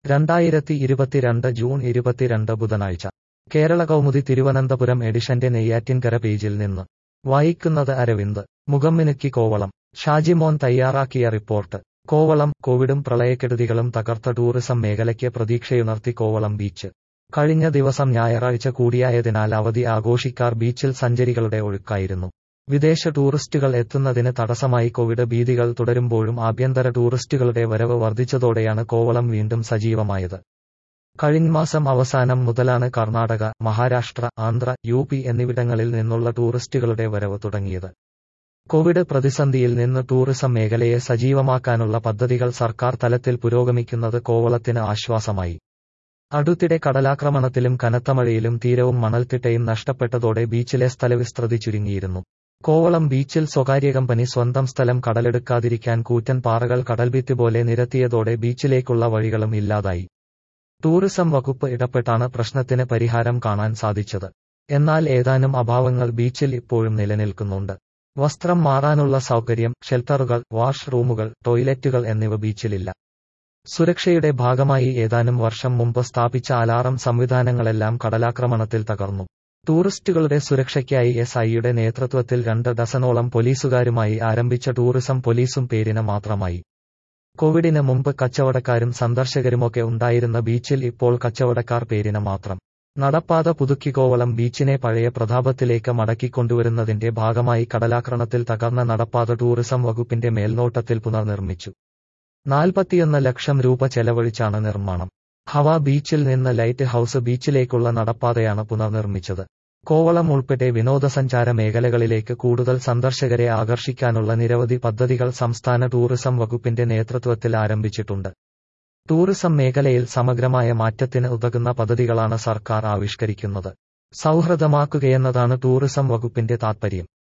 2022 June 22 ബുധനാഴ്ച കേരള കൗമുദി തിരുവനന്തപുരം എഡിഷന്റെ നെയ്യാറ്റിൻകര പേജിൽ നിന്ന് വായിക്കുന്നത് അരവിന്ദ്. മുഖംമിനുക്കി കോവളം. ഷാജിമോൻ തയ്യാറാക്കിയ റിപ്പോർട്ട്. കോവളം. കോവിഡും പ്രളയക്കെടുതികളും തകർത്ത ടൂറിസം മേഖലയ്ക്ക് പ്രതീക്ഷയുണർത്തി കോവളം ബീച്ച്. കഴിഞ്ഞ ദിവസം ഞായറാഴ്ച കൂടിയായതിനാൽ അവധി ആഘോഷിക്കാർ ബീച്ചിൽ സഞ്ചരികളുടെ ഒഴുക്കായിരുന്നു. വിദേശ ടൂറിസ്റ്റുകൾ എത്തുന്നതിന് തടസ്സമായി കോവിഡ് ഭീതികൾ തുടരുമ്പോഴും ആഭ്യന്തര ടൂറിസ്റ്റുകളുടെ വരവ് വർദ്ധിച്ചതോടെയാണ് കോവളം വീണ്ടും സജീവമായത്. കഴിഞ്ഞ മാസം അവസാനം മുതലാണ് കർണാടക, മഹാരാഷ്ട്ര, ആന്ധ്ര, UP എന്നിവിടങ്ങളിൽ നിന്നുള്ള ടൂറിസ്റ്റുകളുടെ വരവ് തുടങ്ങിയത്. കോവിഡ് പ്രതിസന്ധിയിൽ നിന്ന് ടൂറിസം മേഖലയെ സജീവമാക്കാനുള്ള പദ്ധതികൾ സർക്കാർ തലത്തിൽ പുരോഗമിക്കുന്നത് കോവളത്തിന് ആശ്വാസമായി. അടുത്തിടെ കടലാക്രമണത്തിലും കനത്ത മഴയിലും തീരവും മണൽത്തിട്ടയും നഷ്ടപ്പെട്ടതോടെ ബീച്ചിലെ സ്ഥലവിസ്തൃതി ചുരുങ്ങിയിരുന്നു. കോവളം ബീച്ചിൽ സ്വകാര്യ കമ്പനി സ്വന്തം സ്ഥലം കടലെടുക്കാതിരിക്കാൻ കൂറ്റൻ പാറകൾ കടൽഭിത്തി പോലെ നിരത്തിയതോടെ ബീച്ചിലേക്കുള്ള വഴികളും ഇല്ലാതായി. ടൂറിസം വകുപ്പ് ഇടപെട്ടാണ് പ്രശ്നത്തിന് പരിഹാരം കാണാൻ സാധിച്ചത്. എന്നാൽ ഏതാനും അഭാവങ്ങൾ ബീച്ചിൽ ഇപ്പോഴും നിലനിൽക്കുന്നുണ്ട്. വസ്ത്രം മാറാനുള്ള സൗകര്യം, ഷെൽട്ടറുകൾ, വാഷ് റൂമുകൾ, ടോയ്ലറ്റുകൾ എന്നിവ ബീച്ചിലില്ല. സുരക്ഷയുടെ ഭാഗമായി ഏതാനും വർഷം മുമ്പ് സ്ഥാപിച്ച അലാറം സംവിധാനങ്ങളെല്ലാം കടലാക്രമണത്തിൽ തകർന്നു. ടൂറിസ്റ്റുകളുടെ സുരക്ഷയ്ക്കായി SIയുടെ നേതൃത്വത്തിൽ 2 ഡസനോളം പോലീസുകാരുമായി ആരംഭിച്ച ടൂറിസം പോലീസും പേരിന് മാത്രമായി. കോവിഡിന് മുമ്പ് കച്ചവടക്കാരും സന്ദർശകരുമൊക്കെ ഉണ്ടായിരുന്ന ബീച്ചിൽ ഇപ്പോൾ കച്ചവടക്കാർ പേരിന് മാത്രം. നടപ്പാത പുതുക്കി കോവളം ബീച്ചിനെ പഴയ പ്രതാപത്തിലേക്ക് മടക്കിക്കൊണ്ടുവരുന്നതിന്റെ ഭാഗമായി കടലാക്രമണത്തിൽ തകർന്ന നടപ്പാത ടൂറിസം വകുപ്പിന്റെ മേൽനോട്ടത്തിൽ പുനർനിർമ്മിച്ചു. 41 ലക്ഷം രൂപ ചെലവഴിച്ചാണ് നിർമ്മാണം. ഹവ ബീച്ചിൽ നിന്ന് ലൈറ്റ് ഹൌസ് ബീച്ചിലേക്കുള്ള നടപ്പാതയാണ് പുനർനിർമ്മിച്ചത്. കോവളം ഉൾപ്പെടെ വിനോദസഞ്ചാര മേഖലകളിലേക്ക് കൂടുതൽ സന്ദർശകരെ ആകർഷിക്കാനുള്ള നിരവധി പദ്ധതികൾ സംസ്ഥാന ടൂറിസം വകുപ്പിന്റെ നേതൃത്വത്തിൽ ആരംഭിച്ചിട്ടുണ്ട്. ടൂറിസം മേഖലയിൽ സമഗ്രമായ മാറ്റത്തിന് ഉതകുന്ന പദ്ധതികളാണ് സർക്കാർ ആവിഷ്കരിക്കുന്നത്. സൗഹൃദമാക്കുകയെന്നതാണ് ടൂറിസം വകുപ്പിന്റെ താൽപര്യം.